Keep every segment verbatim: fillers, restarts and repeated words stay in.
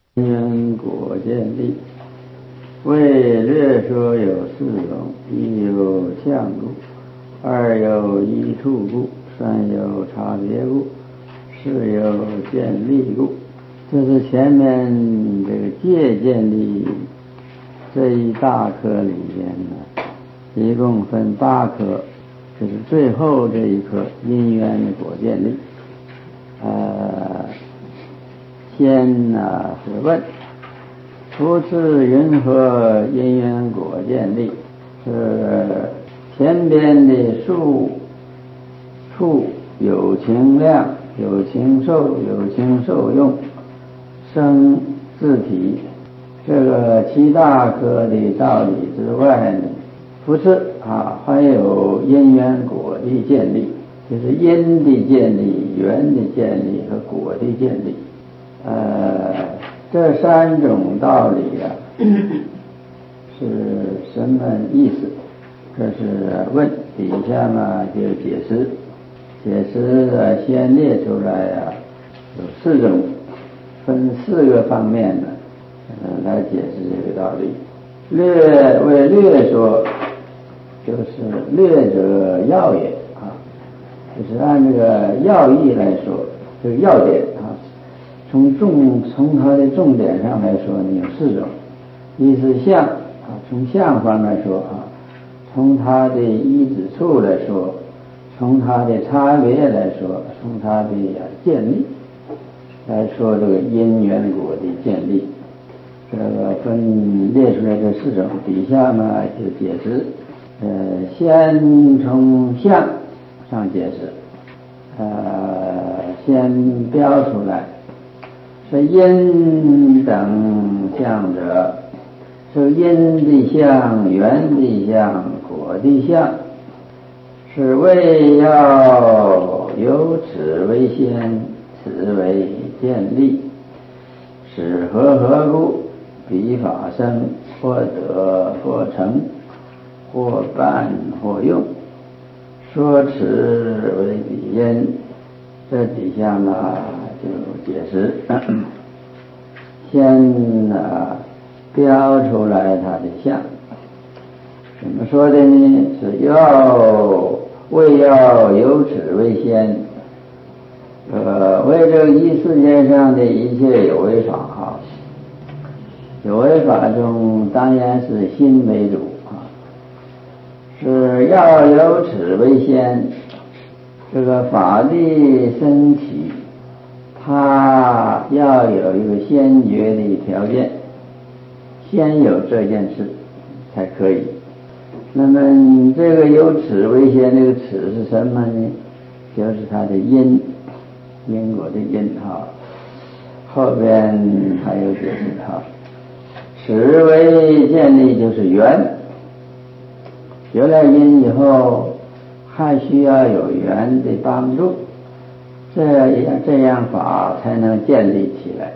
因缘果见力，为略说有四种：一有相故，二有依处故，三有差别故，四有见力故。这是前面这个戒见力这一大科里边呢，一共分八科，就是最后这一科因缘果见力。呃，先呢、啊、是问，初次云何因缘果见力？是前边的数处有情量、有情受、有情受用、生自体，这个七大科的道理之外呢，复次啊，还有因缘果的见力，就是因的见力、缘的见力和果的见力。呃，这三种道理啊，是什么意思？这是问，底下嘛就解释。解释啊，先列出来啊，有四种，分四个方面呢，呃，来解释这个道理。略为略说，就是略者要也啊，就是按这个要义来说，这个要点啊，从重从它的重点上来说呢，有四种。一是相啊，从相方来说啊，从它的依止处来说，从它的差别来说，从它的见力来说，这个因缘果的见力，这个分列出来这四种，底下呢就解释。呃，先从相上解释，呃，先标出来，是因等相者，是因的相、缘的相、果的相，是为要有此为先，此为见力，使和合故，彼法生，或得或成，或伴或用，说此为彼因。这底下呢就解释，先呢标出来它的相，怎么说的呢？是要为要有此为先，呃，为这个一世界上的一切有为法哈，有为法中当然是心为主啊，是要有此为先。这个法的升起，它要有一个先决的条件，先有这件事才可以。那么这个有此为先，这个此是什么呢？就是它的因，因果的因哈。后边还有解释哈。此为见力就是缘，有了因以后，还需要有缘的帮助，这样这样法才能建立起来。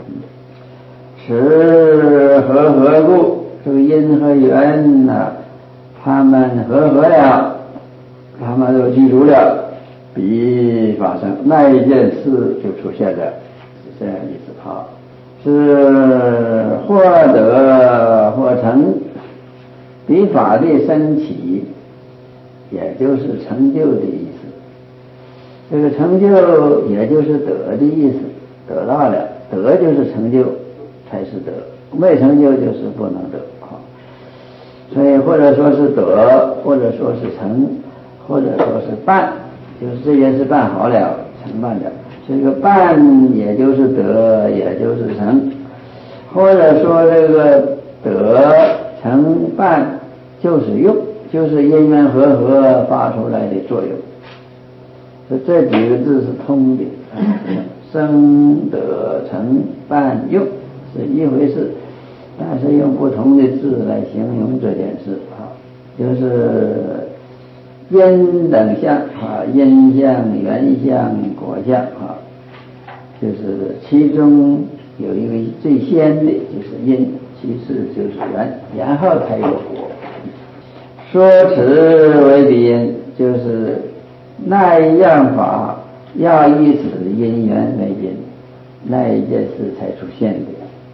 此和合故，这个因和缘呢、啊，他们和合了，他们都记住了，彼发生，那一件事就出现了，是这样意思哈。是或得或成，彼法的升起，也就是成就的意思。这个成就也就是得的意思，得到了，得就是成就才是得，没成就就是不能得啊。所以或者说是得，或者说是成，或者说是办，就是这件事办好了，成办了。这个办也就是得，也就是成，或者说这个得成办就是用，就是因缘和合发出来的作用。所以这几个字是通的，生得成办用是一回事，但是用不同的字来形容这件事啊，就是因等相啊，因相、缘相、果相啊，就是其中有一个最先的就是因，其次就是缘，然后才有果。说此为彼因，就是那一样法要以此因缘为因，那一件事才出现的。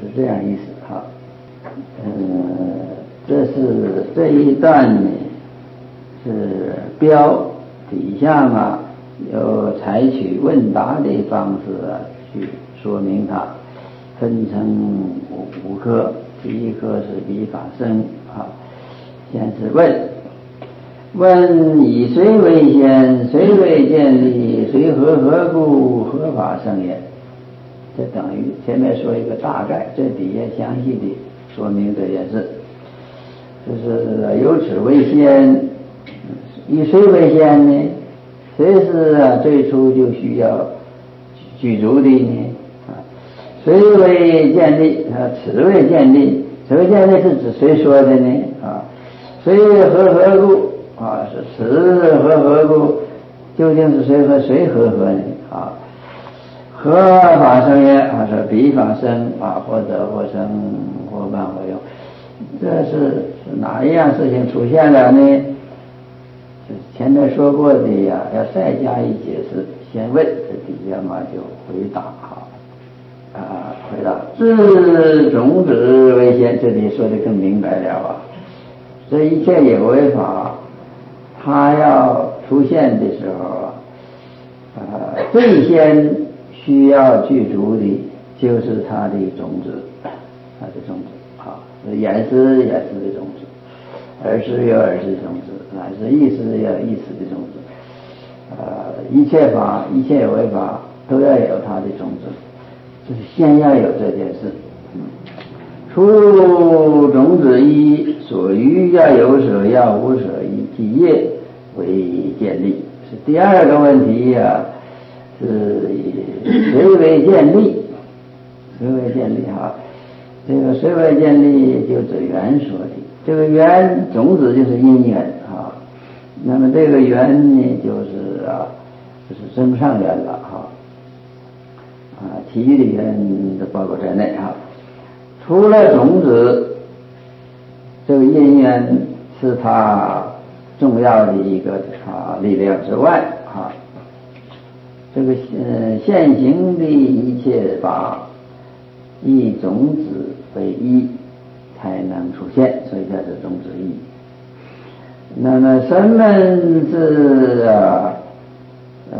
是这样意思哈。嗯，这是这一段呢是标底下嘛，有采取问答的方式啊去说明它，分成五五科。第一科是比法生啊，先是问，问以谁为先，谁为见立，谁和合故，合法生也。这等于前面说一个大概，这底下详细的说明这件事。就是由此为先，以谁为先呢？谁是啊最初就需要具足的呢？啊，谁为建立？啊，此为建立。此为建立是指谁说的呢？啊，谁和合故？啊，是此和合故，究竟是谁和谁和合呢？啊，合法生也，啊是比法生啊，或者或生或办或用。这是是哪一样事情出现了呢？前面说过的呀，要再加以解释。先问，这底下嘛就回答哈啊，回答自种子为先，这里说的更明白了啊。这一切有为法，它要出现的时候啊，呃，最先需要具足的就是它的种子，它的种子啊，眼识眼识的种子，耳识有耳识的种子，乃至意识有意识的种子。呃，一切法，一切有为法都要有它的种子，就是先要有这件事。嗯，出种子一，所余要有舍，要无舍一，即业为建立。是第二个问题呀、啊，是以谁为建立？谁为建立哈？这个谁为建立，就指缘说的。这个缘种子就是因缘啊。那么这个缘呢，就是啊，就是增上缘了哈，啊，其余的缘都包括在内哈。除了种子，这个因缘是它重要的一个啊力量之外啊，这个呃现行的一切法，以种子为一，才能出现，所以叫做种子一。那么什么是啊呃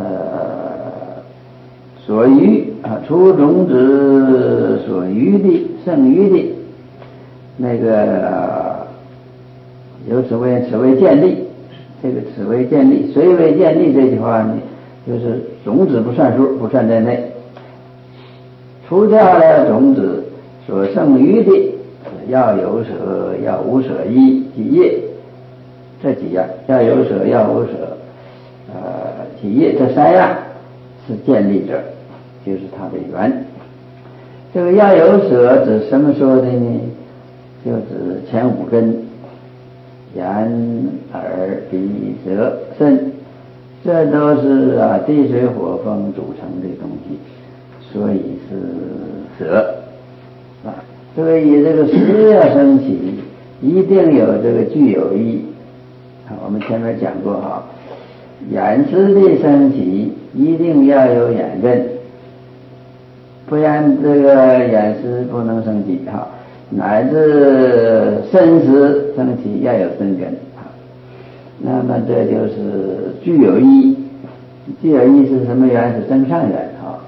所余啊？除种子所余的剩余的那个、啊、有此为此为建立，这个此为建立，谁为建立这句话呢？就是种子不算数，不算在内，除掉了种子所剩余的，要有舍，要无舍一，即业。这几样要有舍，要无舍，呃，即业这三样是建立者，就是它的缘。这个要有舍指什么说的呢？就指前五根，眼、耳、鼻、舌、身，这都是啊地水火风组成的东西，所以是舍啊。所以这个识要升起，一定有这个具有义。我们前面讲过哈，眼识的升起一定要有眼根，不然这个眼识不能升起哈。乃至身识升起要有身根啊。那么这就是具有义，具有义是什么缘？是增上缘啊。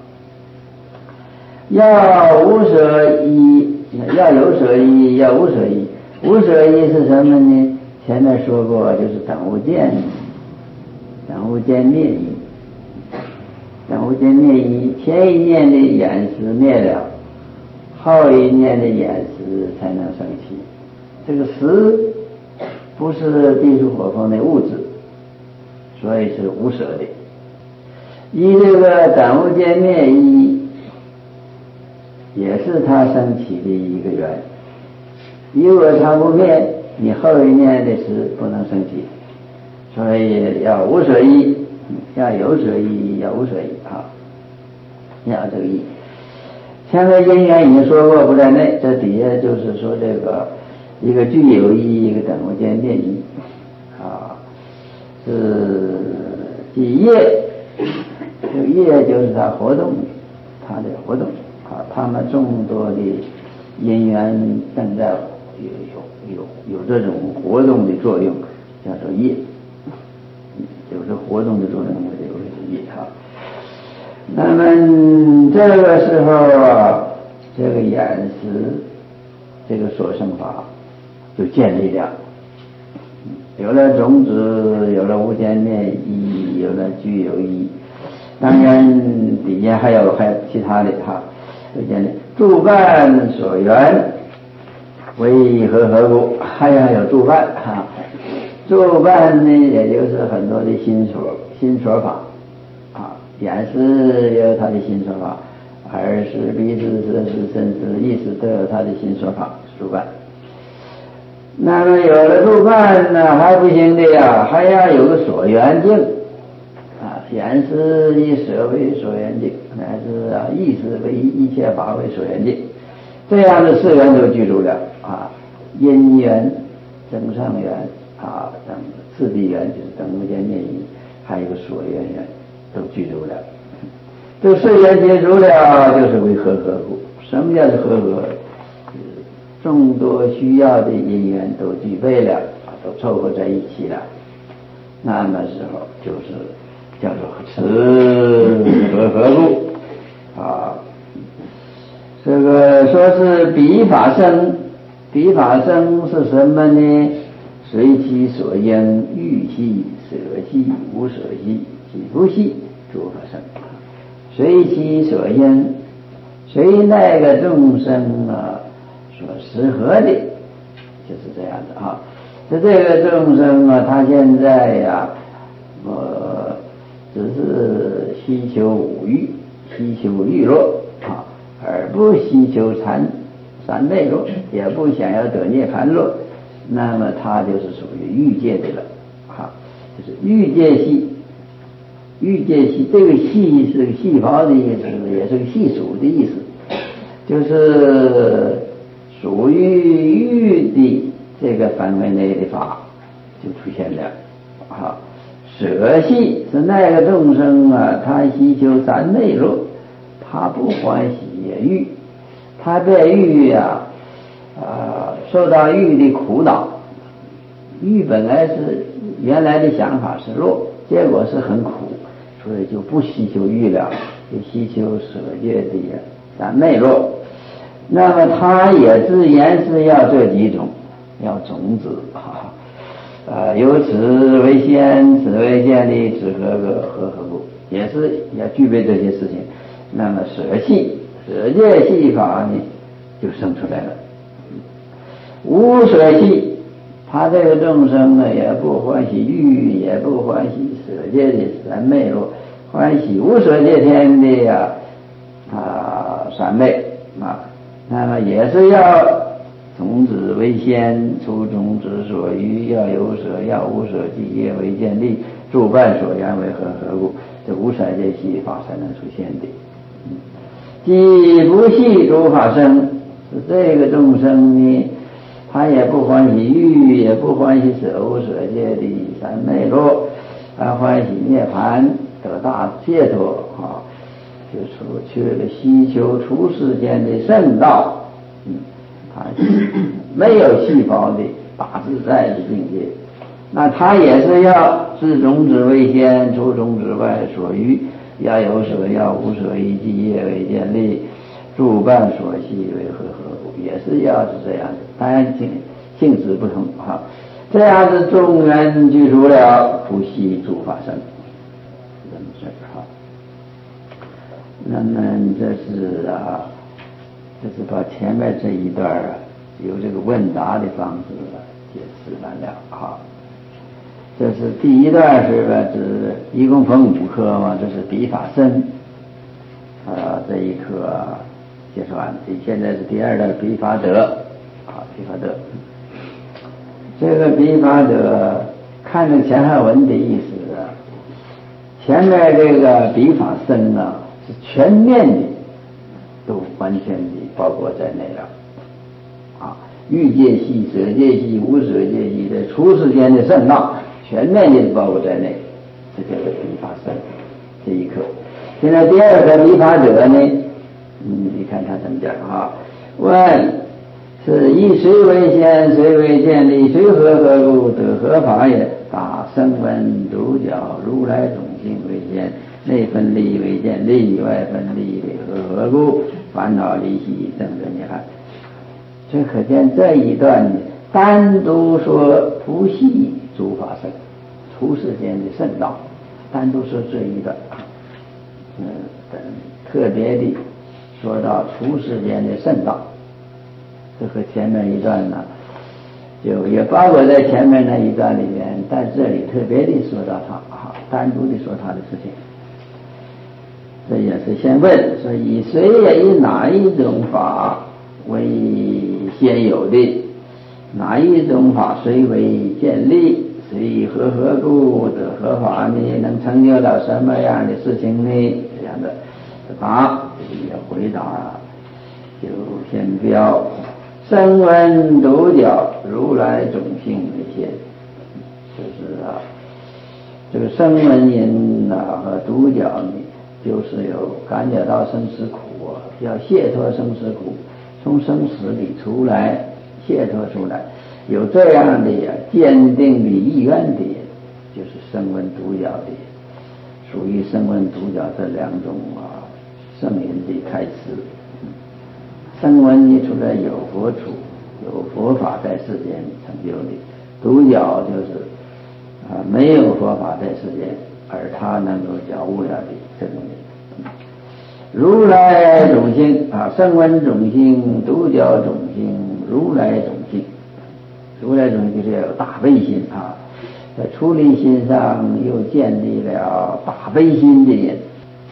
要无舍一，要有舍一，要无舍一。无舍一是什么呢？前面说过，就是等无见，等无见灭一，等无见灭一，前一念的眼识灭了，后一念的眼识才能升起。这个识不是地水火风的物质，所以是无舍的。一这个等无见灭一，也是它升起的一个缘。如果它不灭，你后一念的识不能升起，所以要无舍一，要有舍一，要无舍一啊，要这个一。前面因缘已经说过不在内，这底下就是说这个一个具有一，一个等无间灭一啊，是即业，这个业就是它活动，它的活动啊，它们众多的因缘正在有有有有这种活动的作用，叫做业，有这活动的作用，就是业哈。那么这个时候啊，这个眼识这个所生法就建立了，有了种子，有了无间灭义，有了具有义。当然底下还有还有其他的哈，有建立诸伴所缘为和合故，还要有诸伴哈。诸伴呢，也就是很多的心所心所法啊，眼识也有他的心所法，耳识、鼻识、舌识、身识、意识都有他的心所法，诸伴。那么有了诸伴呢，还不行的呀，还要有个所缘境啊，眼识以舍为所缘境，乃至啊意识为一切法为所缘境，这样的四缘都具足了啊，因缘、增上缘啊等次第缘，就是等无间灭义，还有个所缘缘都具足了。这四缘具足了，就是为和合故。什么叫做和合？众多需要的因缘都具备了，都凑合在一起了，那么时候就是叫做持和合故啊。这个说是彼法生，彼法生是什么呢？随其所应，欲系、舍系、无舍系、即不系，诸法生。随其所应，随那个众生啊所适合的，就是这样的哈。就这个众生啊，他现在呀、啊，呃，只是希求五欲，希求欲乐啊，而不希求禅三昧乐，也不想要得涅槃乐，那么他就是属于欲界的了，哈，就是欲界系。欲界系，这个系是个细胞的意思，也是个细数的意思，就是属于欲的这个范围内的法就出现了啊。舍系是那个众生啊，他希求三昧乐，他不欢喜欲，他被欲啊啊受到欲的苦恼，欲本来是原来的想法是乐，结果是很苦，所以就不希求欲了，就希求舍界的三昧乐。那么他也自言是要这几种，要种子啊，呃，由此为先，此为建立，此和个和合故，也是要具备这些事情。那么舍系、舍界系法呢，就生出来了。无舍系，他这个众生呢，也不欢喜欲，也不欢喜舍界的三昧乐，欢喜无舍界天的呀啊三昧啊。那么也是要种子为先，出种子所余，要有舍，要无舍，即业为建立，诸伴所缘为和合故，这无舍界系法才能出现的。即不系诸法生，是这个众生呢，他也不欢喜欲，也不欢喜舍无舍界的三昧乐，他欢喜涅槃得大解脱啊，就出去了希求出世间的圣道，嗯，他没有细胞的大自在的境界，那他也是要自种子为先，出种子外所余，要有舍，要无舍，以即业为建立，诸伴所系为和合故，也是要是这样的，当然性性质不同哈。这样子众缘具足了，不系诸法生，这么事哈。那么这是啊，这是把前面这一段啊，由这个问答的方式解释完了哈。这是第一段是吧？是一共分五科嘛，这是彼法身，啊，这一科介绍完，现在是第二段彼法得，啊，彼法得。这个彼法得，看着前汉文的意思啊，前面这个彼法身啊，是全面的，都完全的包括在内了，啊，欲界系、舍界系、无舍界系的出世间的圣道，全面的包括在内，这就是彼法身这一课。现在第二个彼法者呢，嗯，你看他怎么讲啊？问是以谁为先，谁为见立，谁和合故，得合法也。大声闻独角如来种性为先，内分立为见立，外分立为和合故，烦恼离息正正涅槃。这可见这一段单独说不系诸法圣，出世间的圣道，单独说这一段，嗯，特别的说到出世间的圣道。这和前面一段呢，就也包括在前面那一段里面，但这里特别的说到他啊，单独的说他的事情。这也是先问说以谁也以哪一种法为先有的，哪一种法谁为建立，谁和合故得合法呢？能成就了什么样的事情呢？这样的答也回答就先标声闻独角如来种性为先，就是啊，这个声闻因啊和独角呢，就是有感觉到生死苦啊，要解脱生死苦，从生死里出来，解脱出来，有这样的坚定的意愿的，就是声闻独角的，属于声闻独角这两种啊圣人的开始。声闻呢，除了有佛处，有佛法在世间成就的；独角就是啊没有佛法在世间，而他能够觉悟了的这种人。如来种性啊，声闻种性，独角种性，如来种性。如来种性就是要有大悲心啊，在出离心上又建立了大悲心的人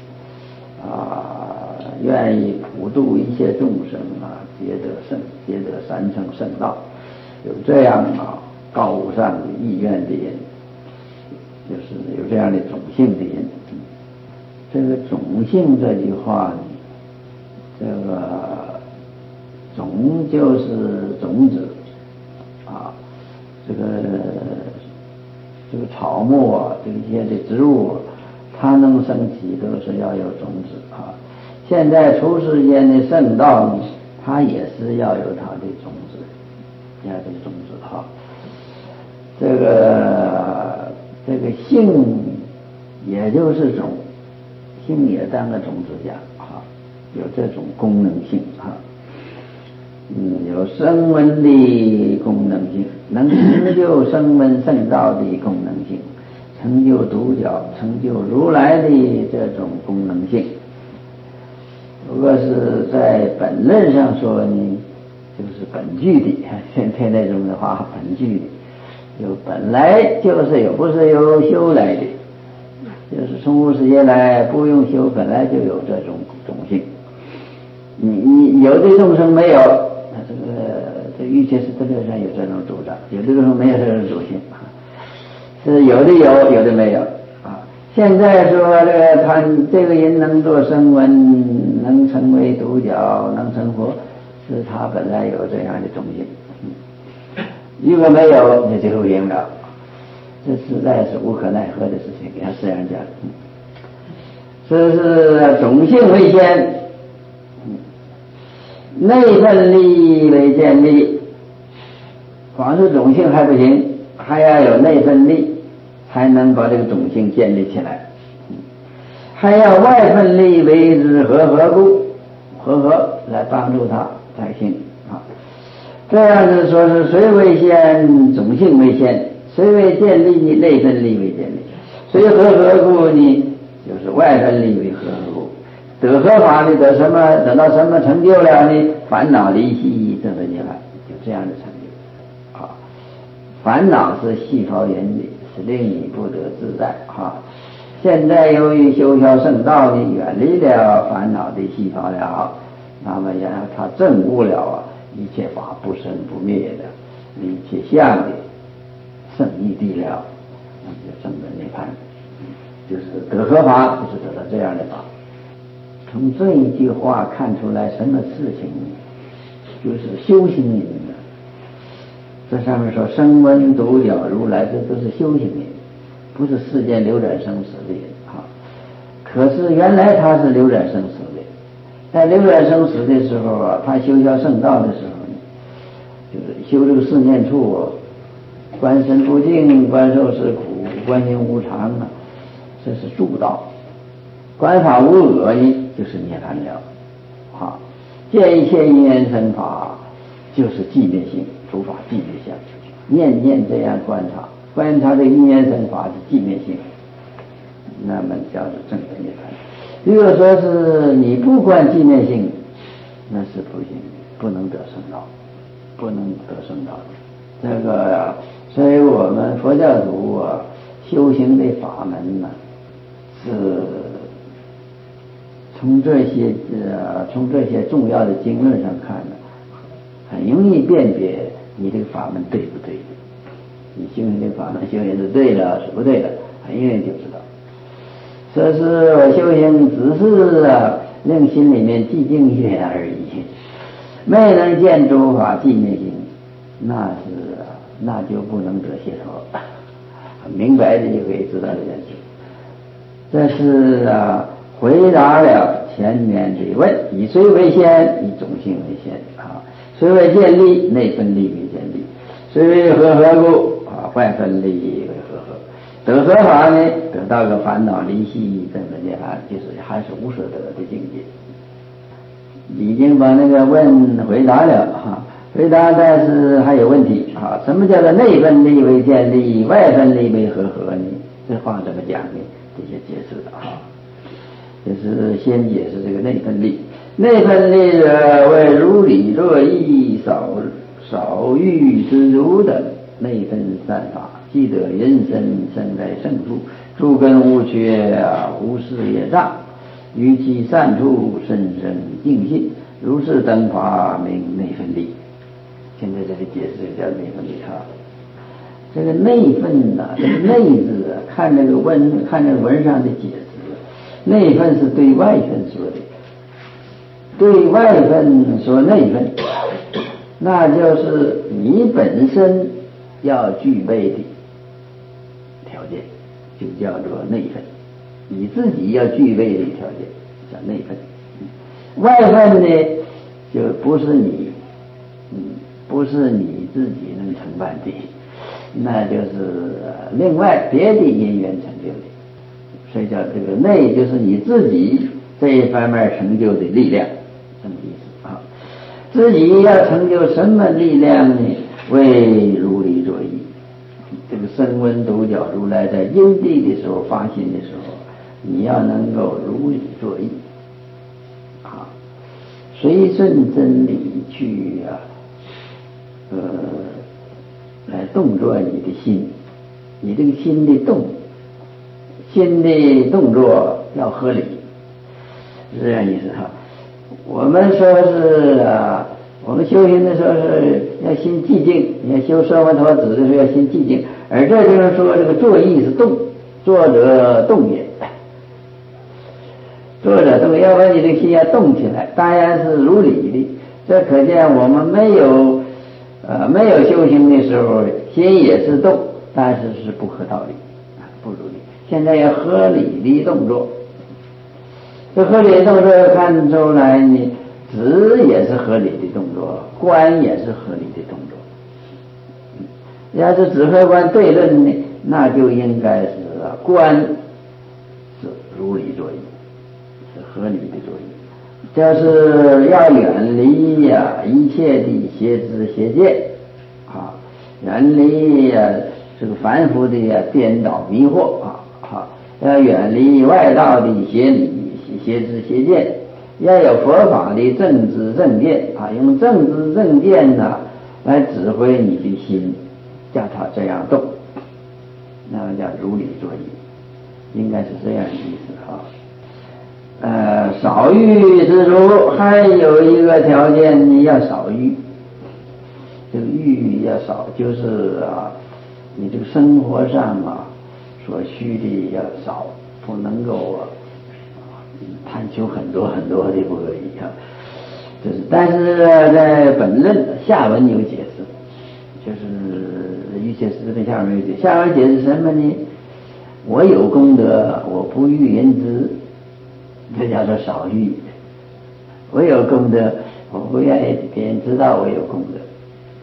啊，愿意普度一切众生啊，皆得圣，皆得三乘圣道，有这样啊高尚的意愿的人，就是有这样的种性的人。这个种性这句话呢，这个种就是种子啊，这个这个草木啊，这些的植物，它能生起都是要有种子啊。现在出世间的圣道呢，它也是要有它的种子，要有种子哈。这个这个性也就是种，性也当个种子讲哈，有这种功能性哈。嗯，有声闻的功能性，能成就声闻圣道的功能性，成就独角，成就如来的这种功能性。如果是在本论上说呢，就是本具的，现在那种的话，本具的，就本来就是有，不是由修来的，就是从无始劫来不用修，本来就有这种种性。你你有的众生没有，这个在瑜伽师德论上有这种主张，有的众生没有这种主性，是有的有，有的没有啊。现在说这个他这个人能做声闻，能成为独角，能成佛，是他本来有这样的种性。如果没有，那就不行了。这实在是无可奈何的事情，给他这样讲。这是种性为先，内分立为建立。光是种性还不行，还要有内分立，才能把这个种性建立起来。还要外分立为之和合故，和合来帮助他才行啊。这样子说是谁为先，种性为先；谁为建立呢，内分立为建立；谁和合故呢，就是外分立为和合故。得合法的得什么？得到什么成就了呢？烦恼离息正正涅槃，就这样的成就啊。烦恼是细胞原理，是令你不得自在啊。现在由于修学圣道呢，远离了烦恼的细胞了，那么然后他证悟了啊，一切法不生不灭的，一切相的圣义谛了，那么就证得涅槃，就是得合法，就是得到这样的法。从这一句话看出来什么事情呢？就是修行人呢。这上面说声闻独角如来，这都是修行人，不是世间流转生死的人啊。可是原来他是流转生死的，在流转生死的时候啊，他修学圣道的时候呢， 修这个四念处，观身不净，观受是苦，观行无常啊，这是助道。观法无我呢，就是涅槃了。好，见一切因缘生法，就是寂灭性，诸法寂灭相。念念这样观察，观察这因缘生法是寂灭性，那么叫做正的涅槃。如果说是你不观寂灭性，那是不行，不能得生道，不能得生道的。这个，所以我们佛教徒啊，修行的法门呢、啊，是从这些呃，从这些重要的经论上看呢，很容易辨别你这个法门对不对。你修行的法门修行是对了是不对的，很容易就知道。这是我修行只是啊，令心里面寂静一点而已，没能见诸法寂灭性，那是那就不能得解脱。很明白的就可以知道这件事。这是啊，回答了前面的问：以谁为先？以种性为先啊。谁为见力？内分力为见力。谁为和合故？啊，外分力为和合。得合法呢，得到个烦恼离析，等等涅槃，就是还是无所得的境界。已经把那个问回答了哈，回答但是还有问题啊。什么叫做内分力为见力，外分力为和合呢？这话怎么讲呢？这些解释啊，就是先解释这个内分力。内分力者为如理作意，少少欲之如等内分散法，既得人身生在胜处，诸根无缺啊，无事业障，于其善处深生净信，如是等法名内分力。现在这里解释叫内分力啊。这个内分呐、啊，这个内字啊，看这个文，看这个文上的解释，内分是对外分说的，对外分说内分，那就是你本身要具备的条件，就叫做内分。你自己要具备的条件叫内分。外分呢，就不是你，嗯，不是你自己能承办的，那就是另外别的因缘成就的。所以叫这个内，就是你自己这一方面成就的力量，这么意思啊。自己要成就什么力量呢？为如理作意。这个声闻独角如来在因地的时候发心的时候，你要能够如理作意啊，随顺真理去啊，呃，来动作你的心，你这个心的动，心的动作要合理，是这样意思哈。我们说是啊，我们修行的时候是要心寂静，你要修奢摩陀指的是要心寂静，而这就是说这个作意是动，作者动也，作者动，要不然你这个心要动起来，当然是如理的。这可见我们没有呃没有修行的时候，心也是动，但是是不合道理，不如理。现在要合理的动作，这合理的动作看出来呢，止也是合理的动作，观也是合理的动作。要是止和观对论呢，那就应该是观是如理作意，是合理的作意。就是要远离呀、啊、一切的邪知邪见啊，远离呀、啊、这个凡夫的呀、啊、颠倒迷惑啊啊，要远离外道的邪理邪知邪见，要有佛法的正知正见啊，用正知正见呢来指挥你的心，叫它这样动，那么叫如理作意，应该是这样的意思啊。呃，少欲之如，还有一个条件，你要少欲。这个欲要少，就是啊，你这个生活上啊所需的要少，不能够啊贪求很多很多的不可以啊。就是，但是在本论下文有解释，就是欲解释的下文有解释，下文解释什么呢？我有功德，我不欲人知。这叫做少欲。我有功德，我不愿意别人知道我有功德。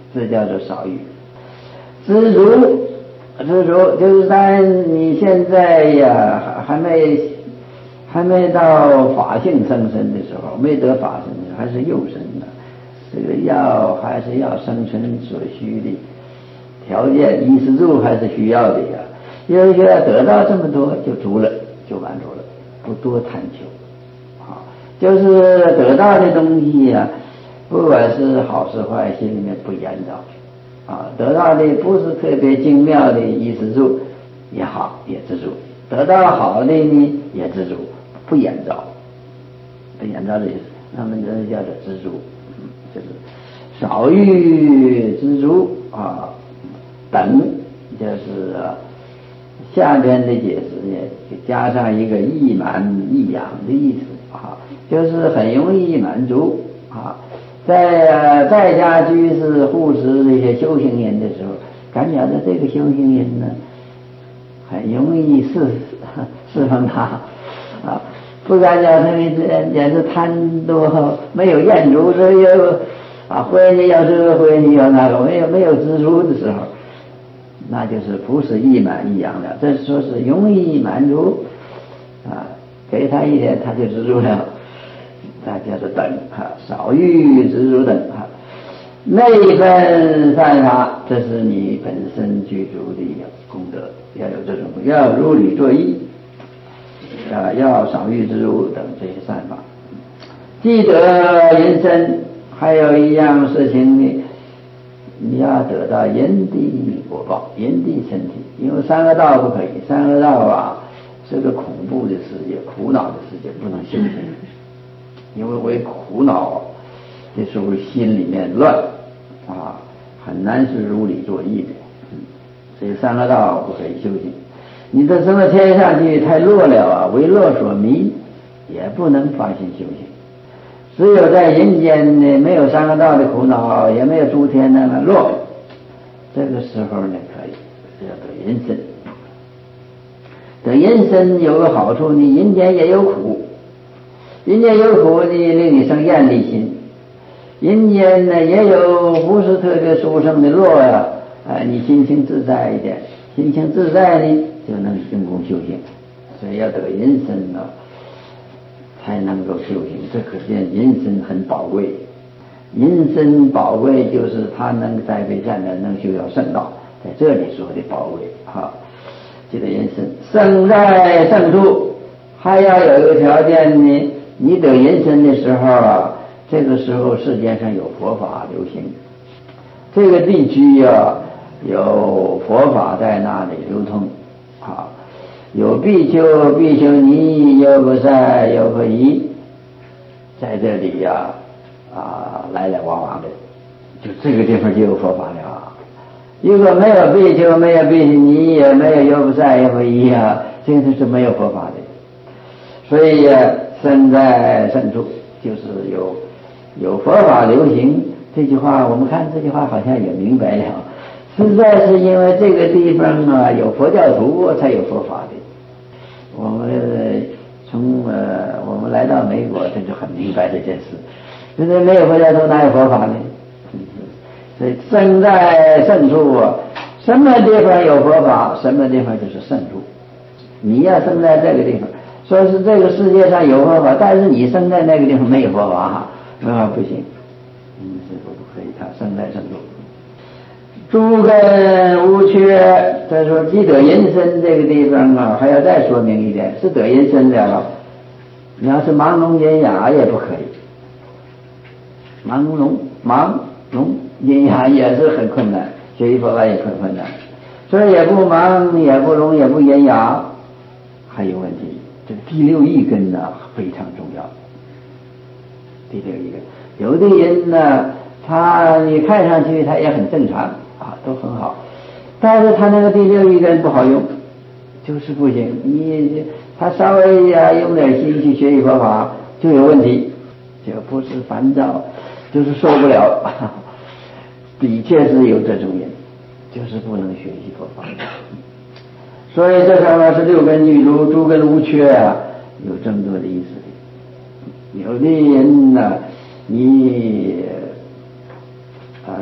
这叫做少欲。知足，知足就是在你现在呀还没还没到法性生身的时候，没得法身，还是幼身呢。这个要还是要生存所需的条件，衣食住还是需要的呀。有些得到这么多就足了，就满足了，不多贪求。啊，就是得到的东西呀，不管是好是坏，心里面不言着。啊，得到的不是特别精妙的衣食住也好，也知足；得到好的呢，也知足，不言着，不言着的意思。那么这叫做知足，就是少欲知足啊。等就是下边的解释呢，加上一个易满易养的意思啊，就是很容易满足啊。在在家居士护持这些修行人的时候，感觉到这个修行人呢，很容易释释放他啊，不敢讲他也是贪多没有厌足，所以啊，回你要这个回你要那个，没有没有知足的时候，那就是不是易满易养了，这说是容易满足啊，给他一点他就知足了。那叫做等哈，少欲知足等哈。内分散法，这是你本身具足的功德，要有这种，要如理作意啊，要少欲知足等这些善法。既得人身，还有一样事情呢，你要得到人的果报，人的身体，因为三恶道不可以，三恶道啊是个恐怖的世界，苦恼的世界，不能修行。因为为苦恼的时候心里面乱啊，很难是如理作意的，嗯，所以三恶道不可以修行。你到什么天上去太弱了啊，为乐所迷，也不能发心修行。只有在人间呢，没有三恶道的苦恼，也没有诸天那么弱，这个时候呢可以，这叫得人身。得人身有个好处呢，人间也有苦。人间有苦呢，令你生厌离心；人间呢也有不是特别殊胜的乐呀，啊，你心情自在一点，心情自在呢，就能用功修行。所以要得人身呢，才能够修行。这可见人身很宝贵，人身宝贵就是它能栽培下面能修到圣道，在这里说的宝贵哈。这个人身生在圣处，还要有一个条件呢。你得人身的时候啊，这个时候世界上有佛法流行，这个地区啊有佛法在那里流通啊，有比丘、比丘尼、有菩萨、有佛夷，在这里呀 啊, 啊来来往往的，就这个地方就有佛法了。如果没有比丘、没有比丘尼，也没有有菩萨、有佛夷啊，这个是没有佛法的。所以呀，身在圣处，就是有有佛法流行。这句话我们看这句话好像也明白了，实在是因为这个地方啊有佛教徒才有佛法的。我们从呃我们来到美国，这就很明白这件事。现在没有佛教徒哪有佛法呢？所以身在圣处啊，什么地方有佛法，什么地方就是圣处。你要生在这个地方。说是这个世界上有佛法，但是你生在那个地方没有佛法啊，不行，嗯，这个不可以，他生在圣处，诸根无缺。再说既得人身这个地方啊，还要再说明一点，是得人身的了。你要是盲聋哑哑也不可以，盲聋盲聋哑哑也是很困难，学习佛法也很困难，所以也不盲也不聋也不哑哑，还有问题。这个第六意根呢非常重要。第六意根，有的人呢，他你看上去他也很正常啊，都很好，但是他那个第六意根不好用，就是不行。你他稍微呀、啊、用点心去学习佛法就有问题，就不是烦躁，就是受不了。的确是有这种人，就是不能学习佛法。所以这上面是六根具足，诸根无缺啊，有这么多的意思的。有的人呢、啊，你啊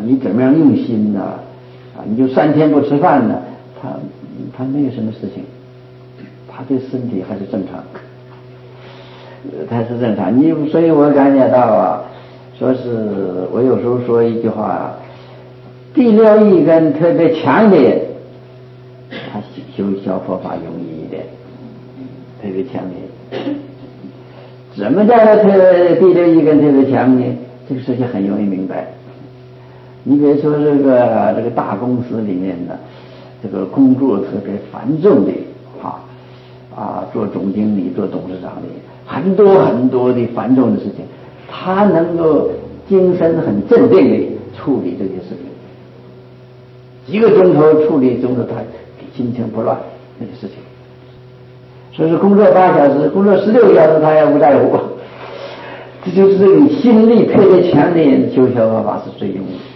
你怎么样用心呢？啊，你就三天不吃饭呢，他他没有什么事情，他对身体还是正常，他是正常。你所以我感觉到啊，说是我有时候说一句话啊，第六意根特别强烈，他修小佛法容易一点，特别强烈。怎么叫他特第六意根特别强烈？这个事情很容易明白。你比如说这个这个大公司里面的这个工作特别繁重的啊啊，做总经理、做董事长的很多很多的繁重的事情，他能够精神很镇定的处理这些事情，几个钟头处理中的他心情不乱那个事情。所以说工作八小时，工作十六个小时他也不在乎。这就是这种心力特别强的人修小佛法是最容易。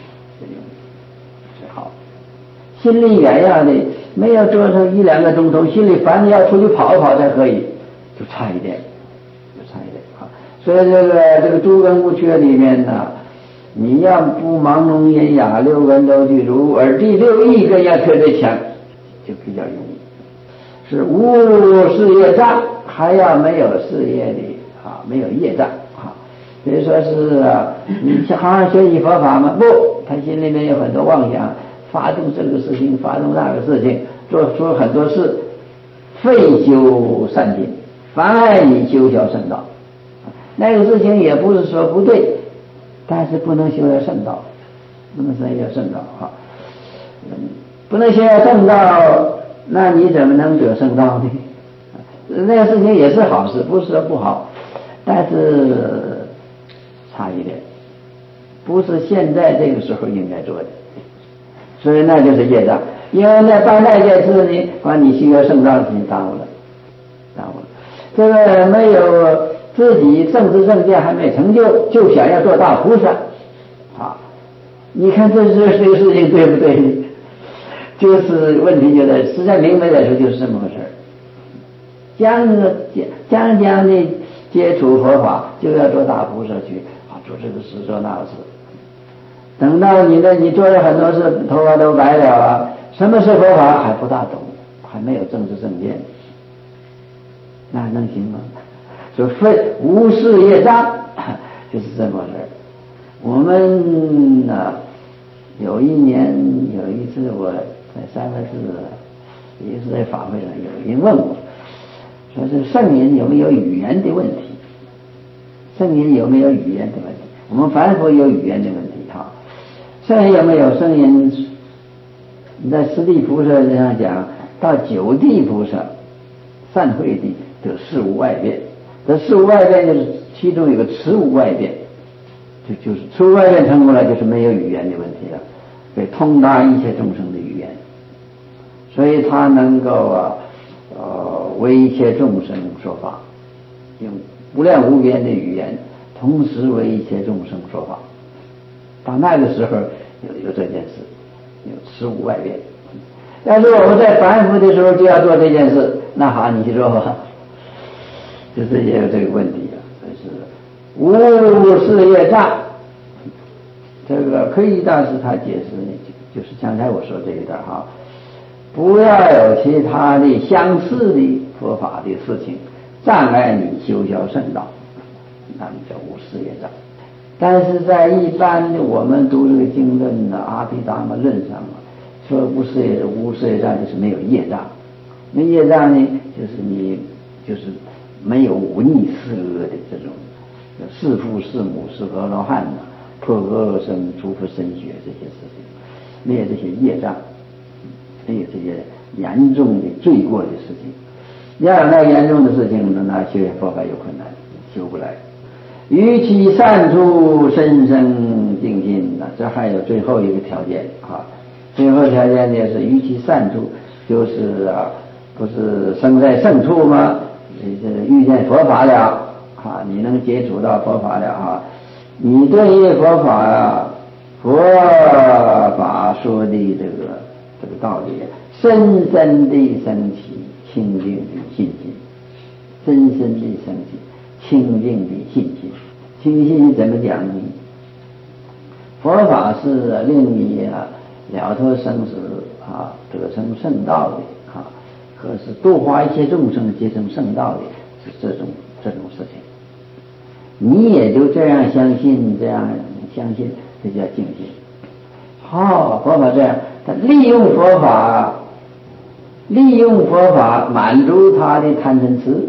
心里远样的，没有做成一两个钟头，心里烦的要出去跑一跑才可以，就差一点，就差一点啊。所以这个这个诸根无缺里面呢，你要不盲聋喑哑，六根都具足，而第六意根要特别强，就比较容易。是无事业障，还要没有事业的啊，没有业障啊。比如说是啊，你好好学习佛法吗？不，他心里面有很多妄想。发动这个事情，发动那个事情，做出很多事，废修善品，妨碍你修小圣道。那个事情也不是说不对，但是不能修到圣道，不能修到圣道啊，不能修到圣道，那你怎么能得圣道呢？那个事情也是好事，不是说不好，但是差一点，不是现在这个时候应该做的。所以那就是业障，因为那把那件事呢，把你修个圣道的事情耽误了，耽误了。这个没有自己正知正见还没成就，就想要做大菩萨啊！你看这是这个事情对不对？就是问题就在，实在明白来说就是这么回事。将将将的接触佛法，就要做大菩萨去啊，做这个事做那个事。等到你的你做了很多事，头发都白了啊，什么是佛法还不大懂，还没有正知正见，那能行吗？所以非无事业障就是这么回事。我们呢、啊，有一年有一次我在三藩市，也是在法会上，有人问我，说是圣人有没有语言的问题？圣人有没有语言的问题？我们凡夫有语言的问题哈。圣人有没有圣人？你在十地菩萨上讲，到九地菩萨善慧地得事无外变，这事无外变就是其中有个持无外变，就就是持无外变成功了，就是没有语言的问题了，可以通达一切众生的语言，所以他能够啊呃为一切众生说法，用无量无边的语言，同时为一切众生说法。到那个时候有有这件事，有持无外变。要是我们在凡夫的时候就要做这件事，那好，你去做吧，就是也有这个问题啊。就是无事业障，这个科一大师他解释呢，就是刚才我说这一段哈，不要有其他的相似的佛法的事情障碍你修小圣道，那么叫无事业障。但是在一般的我们读这个经论的阿毗达摩论上啊，说无事业无事业障就是没有业障，那业障呢，就是你就是没有忤逆世恶的这种弑父弑母弑阿罗汉呐，破恶生除佛身血这些事情，没有这些业障，没有这些严重的罪过的事情。要有那严重的事情，那修佛法有困难，修不来。于其善处深生定心，这还有最后一个条件啊。最后条件呢是于其善处，就是啊，不是生在圣处吗？就是遇见佛法了啊，你能接触到佛法了啊，你对于佛法啊，佛法说的这个这个道理，深深地升起清净的信心，深深地升起清净的信心。清净怎么讲呢？ 佛法是令你啊了脱生死啊，得成圣道的啊，可是度化一切众生结成圣道的是这种这种事情。你也就这样相信，这样相信，这叫净信。好、哦，佛法这样，他利用佛法，利用佛法满足他的贪嗔痴。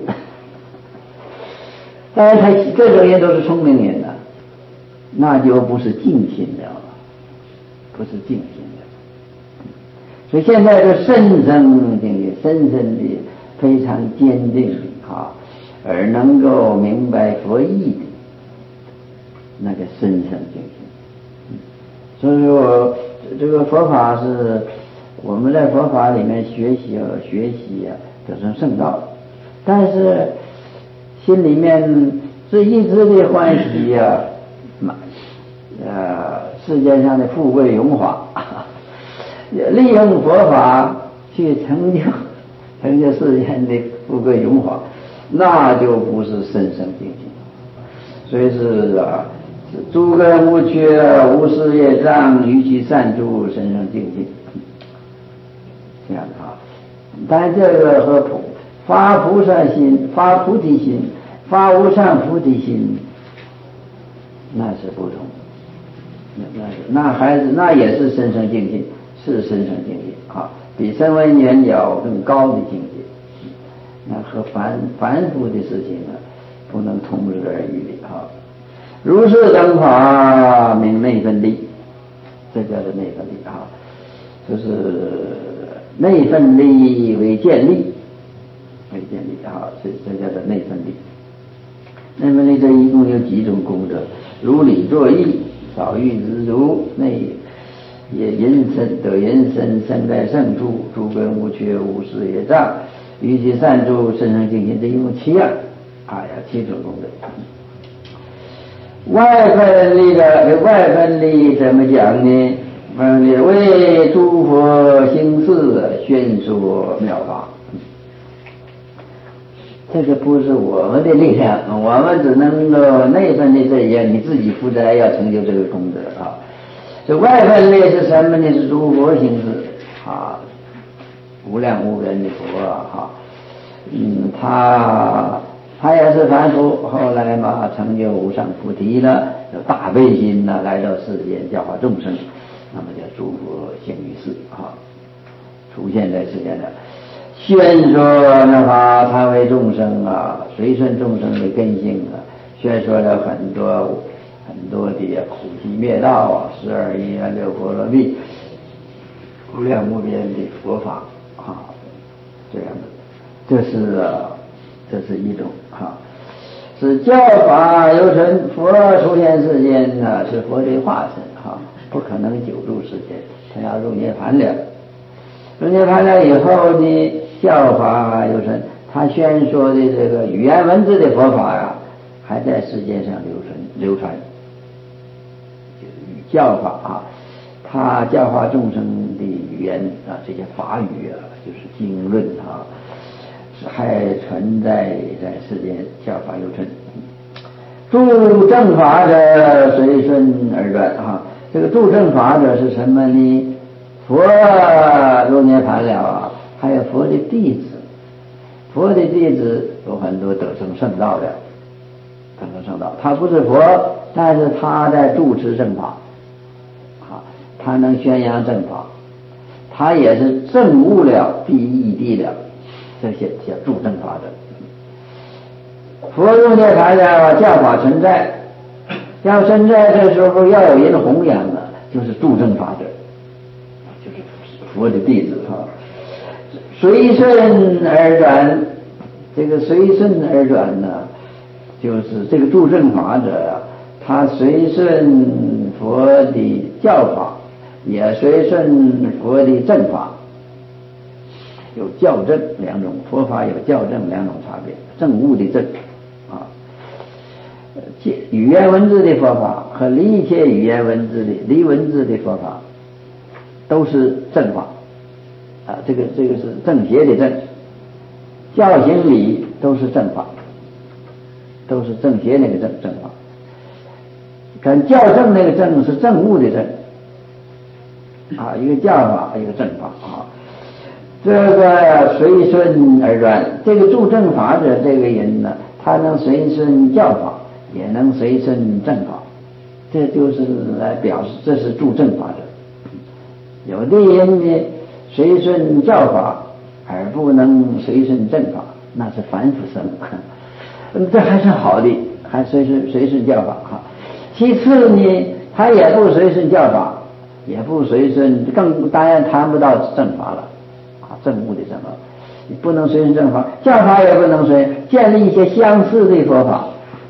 当然，他这种人都是聪明人了，那就不是净心了，不是净心了。所以现在是深深的、深深的、非常坚定的啊，而能够明白佛意的那个深深净心。所以说，这个佛法是我们在佛法里面学习啊，学习啊，得成圣道，但是心里面是一直的欢喜呀、啊，呃，世界上的富贵荣华，利用佛法去成就成就世间的富贵荣华，那就不是深深净心。所以是啊，诸根无缺，无事业障，于其善处，深深净心。这样啊，但这个和菩发菩萨心、发菩提心、发无上菩提心，那是不同。那那那还是那也是深深净心，是深深净心啊，比声闻缘觉更高的境界。那和凡凡夫的事情呢，不能同日而语的啊。如是等法名内分离，这叫做内分离啊，就是内分离为见力，为见力啊，这这叫做内分离。内分离这一共有几种功德？如理作意，少欲知足，内也人身得人身，身在圣处，诸根无缺，无事业障，于其善处，深深净心，这一共七样，哎呀，七种功德。外分离的这外分离怎么讲呢？嗯，为诸佛行事宣说妙法。这个不是我们的力量，我们只能够内分离这一样，你自己负责要成就这个功德啊。这外分离是什么呢？是诸佛行事啊，无量无边的佛啊，哈，嗯，他。他也是凡夫，后来嘛成就无上菩提了，有大悲心呢，来到世间教化众生，那么叫诸佛行于世啊，出现在世间的宣说那法，他为众生啊，随顺众生的根性啊，宣说了很多很多的苦集灭道啊，十二因缘六波罗蜜，无量无边的佛法啊，这样的，这是啊。这是一种哈，是教法有存，佛出现世间呢，是佛的化身哈，不可能久住世间，他要入涅盘了。入涅盘了以后呢，教法有存，他宣说的这个语言文字的佛法呀，还在世界上流传流传。教法啊，他教化众生的语言啊，这些法语啊，就是经论啊。还存在在世间，教法有存。助正法者随顺而转哈，这个助正法者是什么呢？佛入涅盘了啊，还有佛的弟子，佛的弟子有很多得成圣道的，得成圣道。他不是佛，但是他在主持正法，啊，他能宣扬正法，他也是证悟了第一地了。这些叫助正法者。佛入涅盘了，教法存在，要存在的时候要有人弘扬啊，就是助正法者，就是佛的弟子哈。随顺而转，这个随顺而转呢，就是这个助正法者啊，他随顺佛的教法，也随顺佛的正法。有校正两种，佛法有校正两种差别，正悟的正啊，语言文字的佛法和离一切语言文字的离文字的佛法都是正法啊，这个这个是正邪的正，教行理都是正法，都是正邪那个正正法。 跟教正那个正是正悟的正啊，一个教法，一个正法啊。这个随顺而转，这个助正法者这个人呢，他能随顺教法，也能随顺正法，这就是来表示这是助正法者。有的人呢随顺教法而不能随顺正法，那是凡夫生，这还是好的，还随顺随顺教法哈。其次呢，他也不随顺教法，也不随顺，更当然谈不到正法了啊，正悟的正法，你不能随顺正法，教法也不能随，建立一些相似的佛法，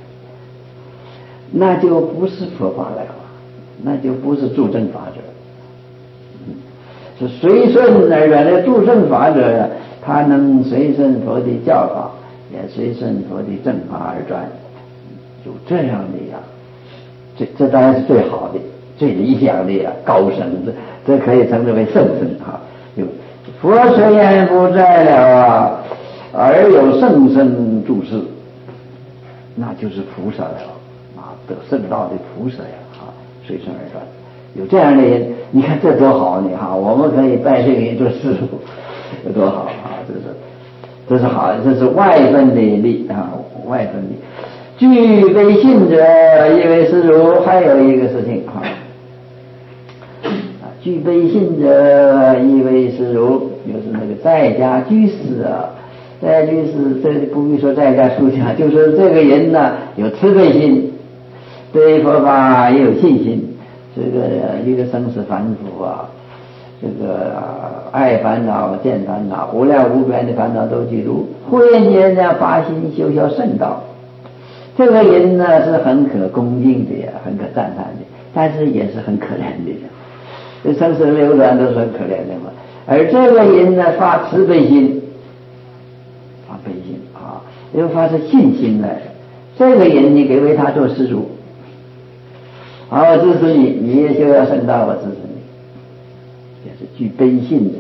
那就不是佛法了，那就不是助正法者。是随顺而转的助正法者呀，他能随顺佛的教法，也随顺佛的正法而转，有这样的呀，这这当然是最好的、最理想的呀，高僧，这这可以称之为圣僧哈。有佛虽然不在了啊，而有圣僧注释，那就是菩萨了啊，得圣道的菩萨呀啊，随顺而转。有这样的人，你看这多好呢哈！我们可以拜这个人做师傅，有多好啊！这是，这是好，这是外分的力啊，外分力。具备信者亦为师如，还有一个事情哈，啊，具备信者亦为师如，就是那个在家居士啊，在家居士这不必说在家出家，就说这个人呢有慈悲心，对佛法也有信心。这个一个生死凡夫啊，这个爱烦恼、见烦恼、无量无边的烦恼都记住，忽然间呢发心修学圣道，这个人呢是很可恭敬的呀，很可赞叹的，但是也是很可怜的，这生死流转都是很可怜的嘛。而这个人呢发慈悲心，发悲心啊，又发出信心来，这个人你给为他做施主。好，我支持你，你也修要圣道，我支持你，也是具悲信者，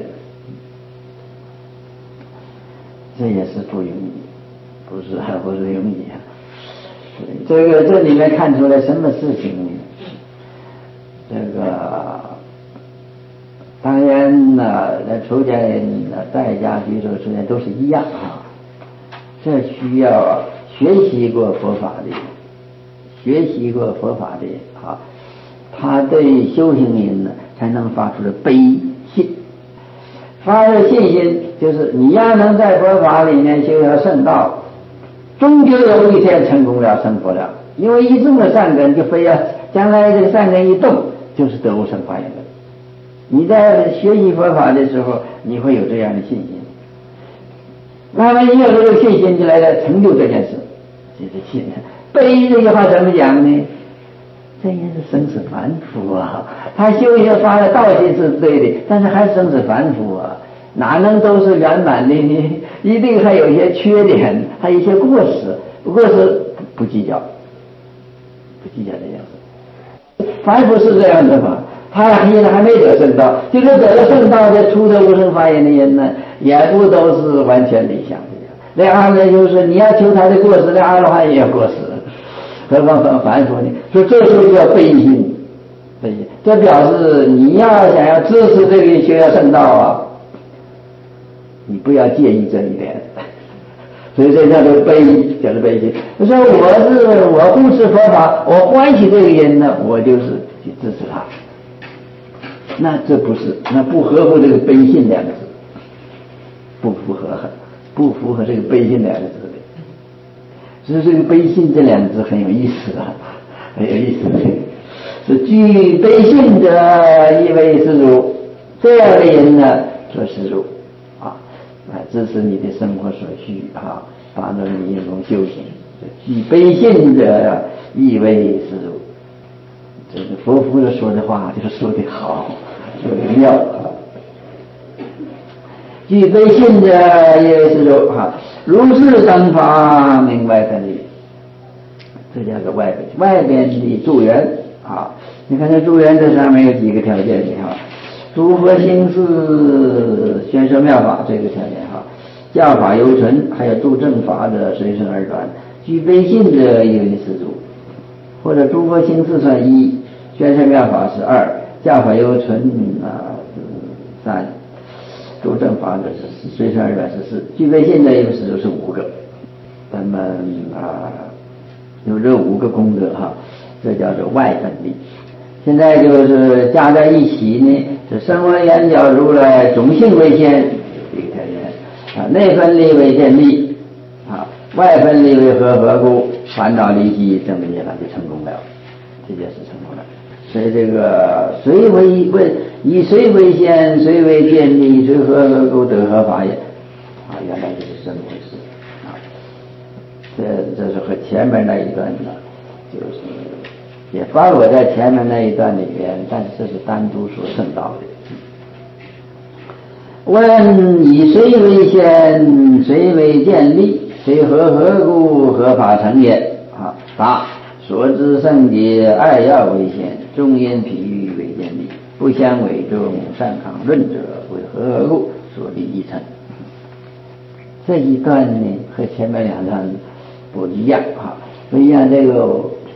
这也是不容易，不是还不是容易啊。这个这里面看出来什么事情呢？这个当然呢，那出家人在家居士出家都是一样啊，这需要学习过佛法的。学习过佛法的啊，他对修行人呢才能发出的悲信，发出信心就是你要能在佛法里面修了圣道，终究有一天成功了成佛了，因为一种的善根就非要将来这个善根一动就是得无生法眼的。你在学习佛法的时候，你会有这样的信心，那么你有这个信心就来了成就这件事，就是信。悲这句话怎么讲呢？这人是生死凡夫啊，他修行发的道心是对的，但是还是生死凡夫啊，哪能都是圆满的呢？一定还有一些缺点，还有一些过失，不过是不计较，不计较这件事。凡夫是这样的嘛，他现在还没得圣道，就是得了圣道的出得无生法眼的人呢，也不都是完全理想的。那阿罗汉就是你要求他的过失，那阿罗汉也有过失，何况很凡夫呢？所以这时候就要悲心，悲心，这表示你要想要支持这个修要圣道啊，你不要介意这一点。所以这叫做悲，叫做悲心。他说我是我不是佛法，我欢喜这个人呢，我就是去支持他。那这不是，那不合乎这个悲心两个字，不符合。不符合这个悲心两个字的，所以这个悲心这两个字很有意思啊，很有意思。是具悲心者亦为师如，这样的人呢做师如啊，来支持你的生活所需啊，帮助你用功修行。具悲心者亦为师如，这个佛父说的话就是说的好，说的妙啊。具悲信者亦为师如哈，如是等法明外分离，这叫做外边外边的助缘啊。你看这助缘这上面有几个条件的哈，诸佛行事宣说妙法这个条件哈，教法犹存，还有助正法者随顺而转，具悲信者亦为师如或者诸佛行识算一，宣善妙法是二，教法犹存啊是三，诸正法者是四，随顺二百是四，具备现在有时就是五个。咱们啊有这五个功德哈，这叫做外分力。现在就是加在一起呢，是声闻缘觉如来种性为先，这个条件啊，内分力为见力啊，外分力为和合故，烦恼离息，证明涅槃就成功了，这就是成功了。所以这个谁为为以谁为先，谁为见力，谁和合故得合法也啊，原来就是这么回事啊。这这是和前面那一段呢，就是也包括在前面那一段里边，但是这是单独所证道的。问以谁为先，谁为见力，谁和合故，合法成也啊？答：所知圣解二要为先，中因譬喻为见力，不相违中，善抗论者为和合故，所立一成。这一段呢和前面两段不一样啊，不一样。这个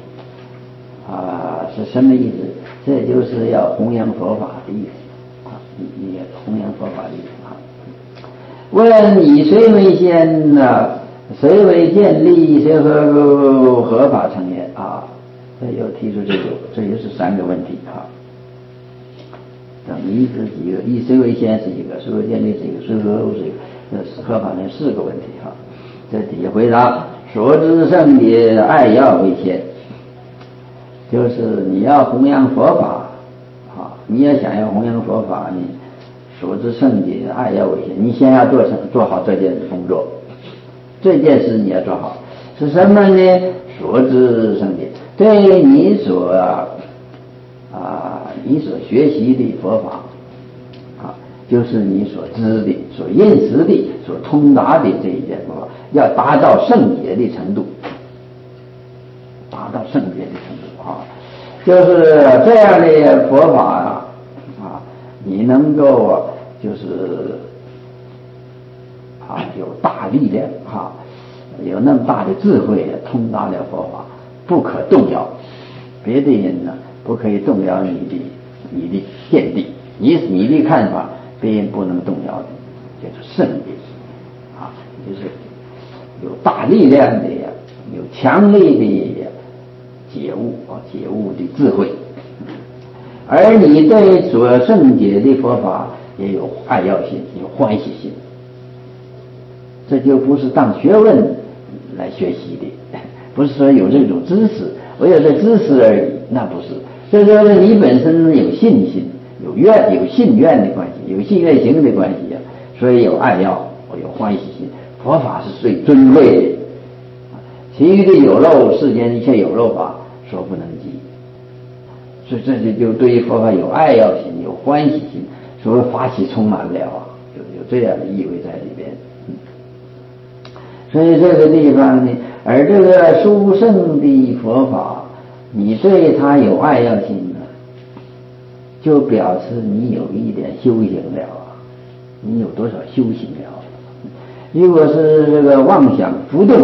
啊是什么意思？这就是要弘扬佛法的意思啊，你弘扬佛法的意思啊。问以谁为先呢？谁为见力？谁和合法成也啊？这又提出这个，这又是三个问题啊。等于是几个？以谁为先是一个，谁为见力是一个，谁和是一个，这是合法成四个问题啊。这底下回答：所知圣解二要为先，就是你要弘扬佛法啊，你要想要弘扬佛法，你所知圣解二要为先，你先要做成做好这件工作，这件事你要做好。是什么呢？所知圣解，对你所啊你所学习的佛法啊，就是你所知的、所认识的、所通达的这一件佛法，要达到圣解的程度，达到圣解的程度啊，就是这样的佛法啊，啊，你能够啊，就是啊有大力量哈、啊，有那么大的智慧，通达了佛法，不可动摇。别的人呢，不可以动摇你的你的见地，你你的看法，别人不能动摇的，就是圣解啊，就是有大力量的呀，有强力的觉悟啊，觉悟的智慧。而你对所圣解的佛法也有爱要心，有欢喜心，这就不是当学问来学习的，不是说有这种知识，我有这知识而已，那不是。所以说你本身有信心，有愿，有信愿的关系，有信愿行的关系啊，所以有爱要，我有欢喜心。佛法是最尊贵的，其余的有漏世间一切有漏法所不能及。所以这就就对于佛法有爱要心，有欢喜心，所以法喜充满了啊，有有这样的意味在里边。嗯，所以这个地方呢，而这个殊胜的佛法，你对它有爱要心呢，就表示你有一点修行了啊，你有多少修行了？如果是这个妄想浮动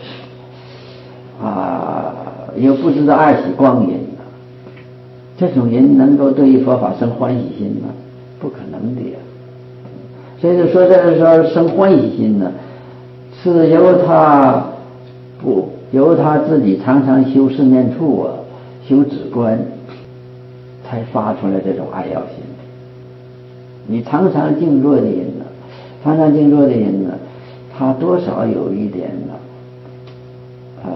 啊，又不知道爱惜光阴，这种人能够对于佛法生欢喜心吗？不可能的呀。所以说这个说生欢喜心呢，是由他不由他自己常常修四念处啊，修止观，才发出来这种爱要心。你常常静坐的人呢，常常静坐的人呢，他多少有一点呢，呃，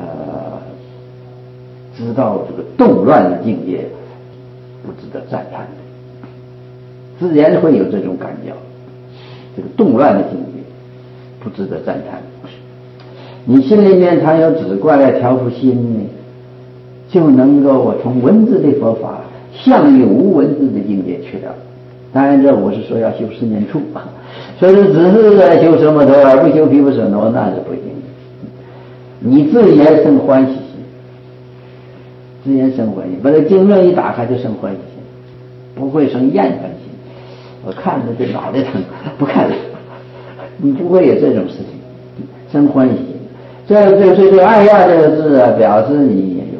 知道这个动乱的境界不值得赞叹，自然会有这种感觉，这个动乱的境界不值得赞叹。你心里面常有止观来调伏心呢，就能够从文字的佛法向于无文字的境界去了。当然这我是说要修四念处，所以只是在修什么头而不修毗婆舍那，那是不行的。你自然生欢喜心，自然生欢喜，把这经论一打开就生欢喜心，不会生厌烦心。我看着这脑袋疼，不看了，你不会有这种事情，生欢喜心。这这这这爱要这个字啊，表示你有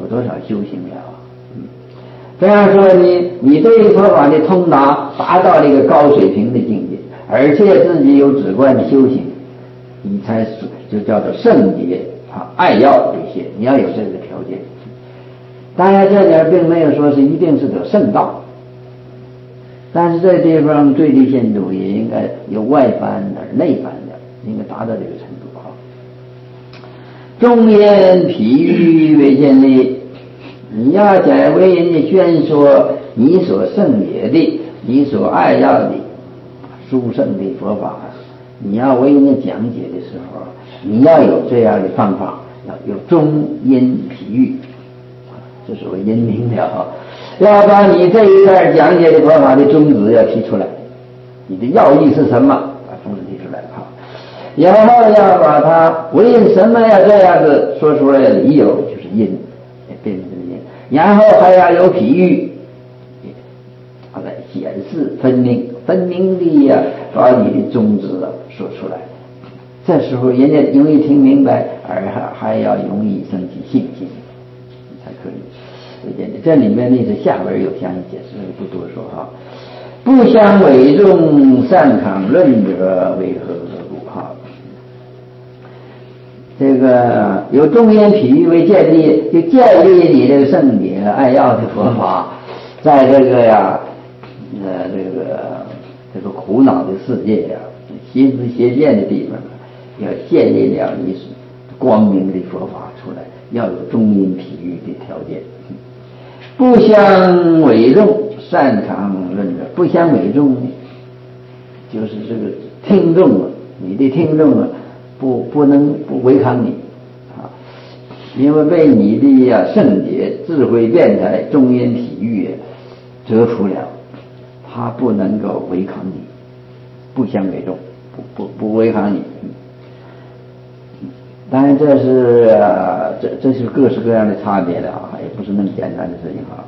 有多少修行了。嗯，这样说你你对佛法的通达达到了一个高水平的境界，而且自己有直观的修行，你才就叫做圣洁啊，爱要这些，你要有这个条件。当然这点并没有说是一定是得圣道，但是这地方最低限度也应该有外翻而内翻的，应该达到这个程度啊。中言譬喻为见力，你要在为人家宣说你所圣洁的、你所爱要的殊胜的佛法，你要为人家讲解的时候，你要有这样的方法，要有中因譬喻，这是我因明了啊。要把你这一段讲解的佛法的宗旨要提出来，你的要义是什么，把宗旨提出来啊。然后要把它为什么要这样子说出来的理由，就是因，变成这个因。然后还要有譬喻，好来显示分明，分明的呀，把你的宗旨啊说出来。这时候人家容易听明白，而还还要容易升起信心，才可以。这里面那是下文有详细解释，不多说哈。不相为众，善抗论者，为何故？哈，这个有中言譬喻为建立，就建立你这个圣洁爱要的佛法，在这个呀，呃，这个这个苦恼的世界呀，邪知邪见的地方，要建立了你光明的佛法出来，要有中因譬喻的条件。不相为众，擅长论者。不相为众，就是这个听众啊，你的听众啊，不不能不违抗你啊，因为被你的呀圣洁、智慧、辩才、中因譬喻折服了，他不能够违抗你。不相为众，不不不违抗你。当然这是、啊、这这是各式各样的差别的啊，也不是那么简单的事情啊。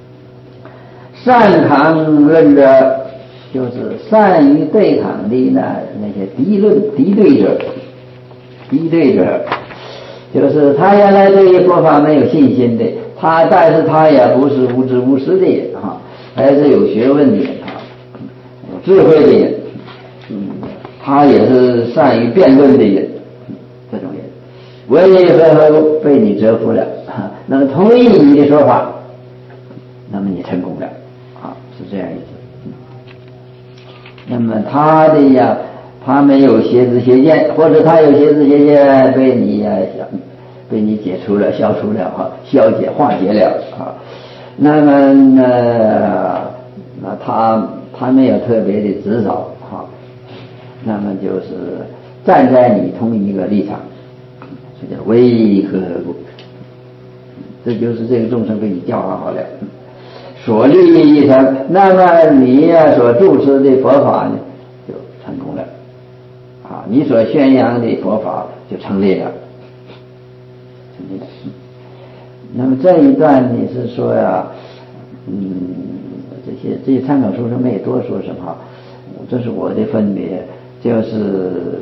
善抗论者，就是善于对抗的那那些敌论敌对者，敌对者就是他原来对于佛法没有信心的，他但是他也不是无知无识的人啊，还是有学问的人啊，有智慧的人，嗯，他也是善于辩论的人，这种人为何被你折服了？那么同意你的说法，那么你成功了啊，是这样意思。那么他的呀，他没有邪知邪见，或者他有邪知邪见被你呀被你解除了、消除了哈、消解、化解了啊。那么呢，那他他没有特别的指导哈，那么就是站在你同一个立场。这叫为何故？这就是这个众生被你教化好了，所立一成，那么你呀所注持的佛法呢，就成功了啊！你所宣扬的佛法就成立了，成立了。那么这一段你是说呀，嗯，这些这些参考书上没有多说什么，这是我的分别，就是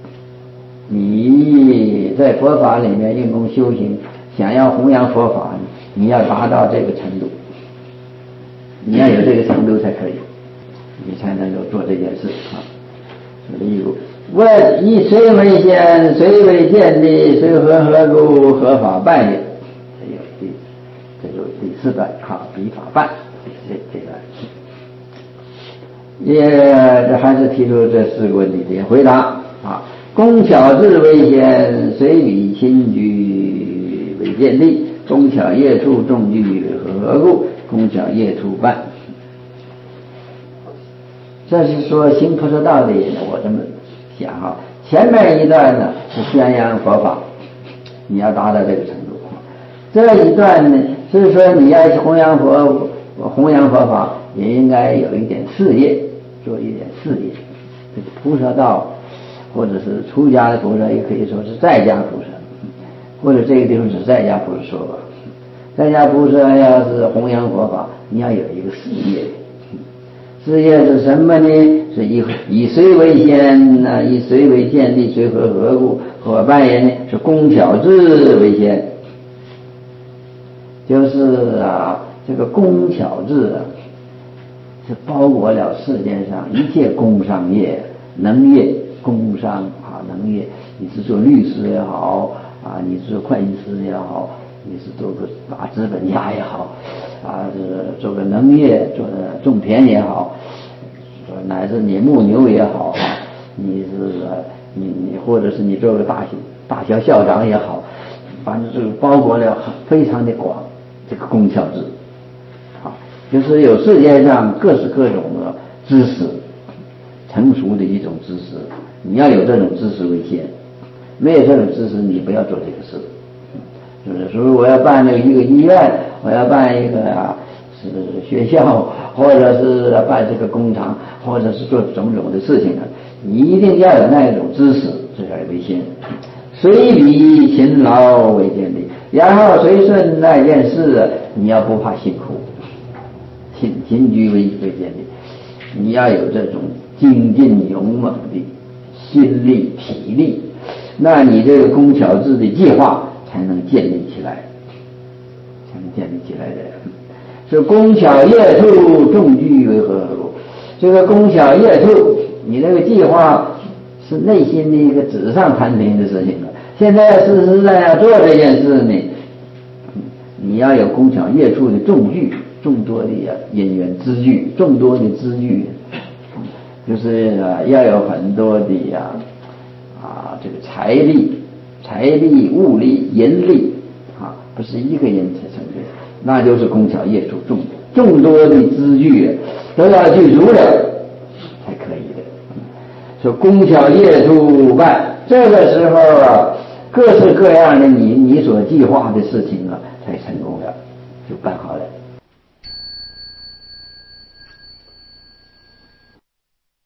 你在佛法里面用功修行，想要弘扬佛法，你要达到这个程度，你要有这个程度才可以，你才能够做这件事啊。例如，问以谁为先，谁为见地，谁和何故，何法办也？这有第这有第四段哈，比法办这这段，也这还是提出这四个问题的回答啊。工巧智为先，谁理亲居为见地？工巧业处众居为何故？工巧业处办。这是说行菩萨道的人，我这么想啊。前面一段呢是宣扬佛法，你要达到这个程度。这一段呢是说你要弘扬佛弘扬佛法，也应该有一点事业，做一点事业。这个菩萨道。或者是出家的菩萨，也可以说是在家菩萨，或者这个地方是在家菩萨说吧。在家菩萨要是弘扬佛法，你要有一个事业，事业是什么呢？是以以谁为先呢？以谁为见地？谁和何故？何办也呢？是工巧智为先。 就是啊，这个工巧智啊，是包裹了世界上一切工商业、能业、工商啊能业。你是做律师也好啊，你是做会计师也好，你是做个大资本家也好啊，是做个农业，做种田也好，乃至你牧牛也好，你是你你或者是你做个大大学校长也好，反正是包裹了非常的广，这个工巧智啊，就是有世界上各式各种的知识，成熟的一种知识，你要有这种知识为先，没有这种知识你不要做这个事，是不是？所以我要办那个一个医院，我要办一个啊是学校，或者是办这个工厂，或者是做种种的事情啊，你一定要有那种知识，这才为先。随比勤劳为见力，然后随顺那件事，你要不怕辛苦，勤勤居为为见力，你要有这种精进勇猛的心力体力，那你这个工巧智的计划才能建立起来，才能建立起来的。是工巧业处众聚为何如？这个工巧业处，你那个计划是内心的一个纸上谈兵的事情了。现在实实在在做这件事呢，你要有工巧业处的众聚，众多的因缘资聚，众多的资聚，就是要有很多的呀啊这个财力、财力、物力、银力啊，不是一个人才成的，那就是工巧业处众众多的资聚都要具足了才可以的。说工巧业处办，这个时候啊，各式各样的你你所计划的事情啊，才成功了，就办好了。